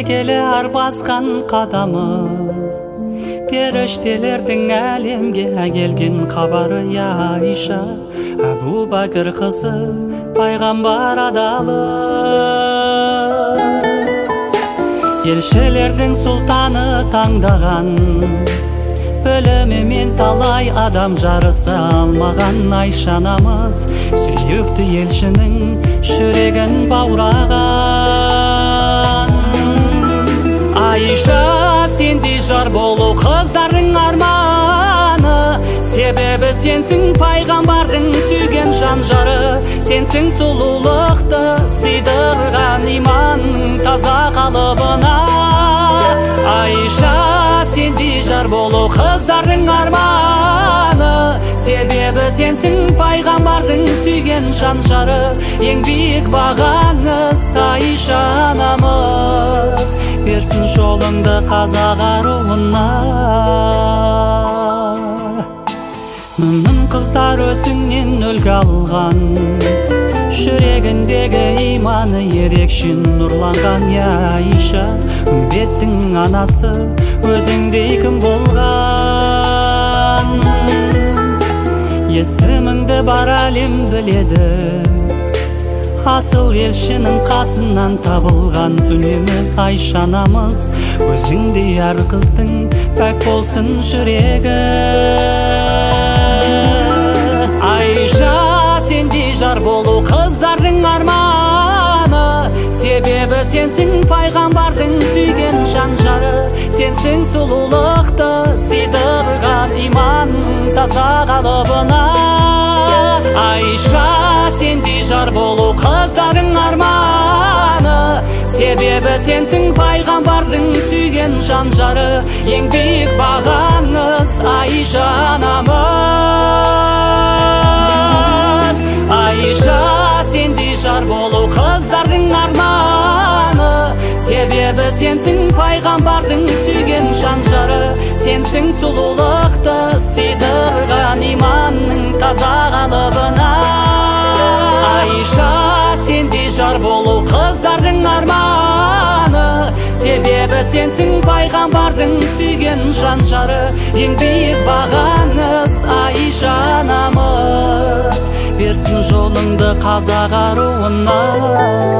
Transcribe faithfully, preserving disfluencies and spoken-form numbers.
келе ар басқан қадамы, періштелердің әлемге келген хабары. Я Айша Әбу Бәкір қызы пайғамбар адалы, елшілердің сұлтаны таңдаған, білімімен талай адам жарыса алмаған. Айша анамыз сүйікті елшінің жүрегін баураған. Айша сендей жар болу қыздардың арманы, себебі сенсің пайғамбардың сүйген жан жары. Сенсің сұлулықты сыйдырған иман таза қалыбына. Айша сендей жар болу қыздардың арманы, себебі сенсің пайғамбардың сүйген жан жары. Ең биік бағаңыз Айша анамыз, берсін жолыңды қазақ аруына. Мүмін қыздар өзіңнен үлгі алған, жүрегіндегі иманы ерекше нұрланған. Я Айша үмбеттің анасы, өзіңдей кім болған? Есіміңді бар әлем біледі, асыл елшінің қасынан табылған. Үнемі Айша анамыз, өзіңдей әр қыздың пәк болсын жүрегі. Айша сендей жар болу қыздардың арманы, себебі сенсің пайғамбардың сүйген жан жары. Сенсің сұлулықты сыйдырған иман таза қалыбына. Айша сендей жар болу қыздардың арманы, себебі сенсің пайғамбардың сүйген жан жары. Ең биік бағаңыз Айша анамыз. Айша сендей жар болу қыздардың арманы, себебі сенсің пайғамбардың сүйген жан жары. Сенсің сұлулықты сыйдырған иманның таза қалыбына. Айша сендей жар болу қыздардың арманы, себебі сенсің пайғамбардың сүйген жан жары. Ең биік бағаңыз Айша анамыз, берсін жолыңды қазақ аруына.